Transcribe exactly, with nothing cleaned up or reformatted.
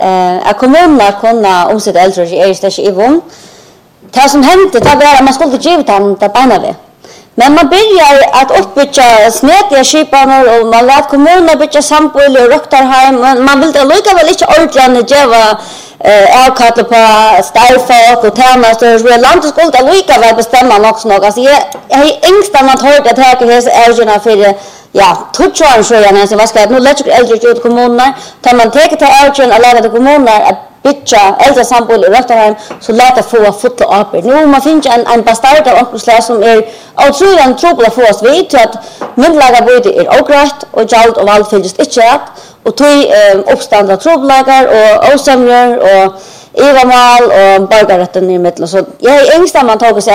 eh, att kommunerna kunna omsätta äldre i er största ivon. Det som hände det var att man skulle ge han det beina. Men man börjar att uppbygga snätiga skipaner och man lät kommunerna bygga samboll och röktarheim. Man, man vill lika väl inte ordentligt geva eh, avkall på starfolk och tjänster. Så landet skulle lika väl bestämma också något. Alltså, jag, jag har ängstan att höra att här kan äldrena för ja, tutscharen så jag nästan vad ska nu lägger äldre ut kommunerna. Tar man tar till äldren och lägger till kommunerna att bygga äldre samboll och röktarheim så låt det få fulla upp. Nu man finns en en bastard av onkelslag som är otroligt trubbel för oss vet att midlaga både är ogrätt och jalt och allt finns inte rätt och tog eh, uppståndra trubbelagar och osämjor och evamal och bargarätten i mitten så jag är ängstan man tar sig